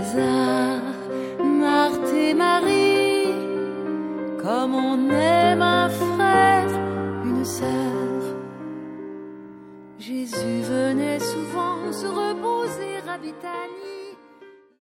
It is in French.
Lazare, Marthe et Marie, comme on aime un frère, une sœur. Jésus venait souvent se reposer à Béthanie.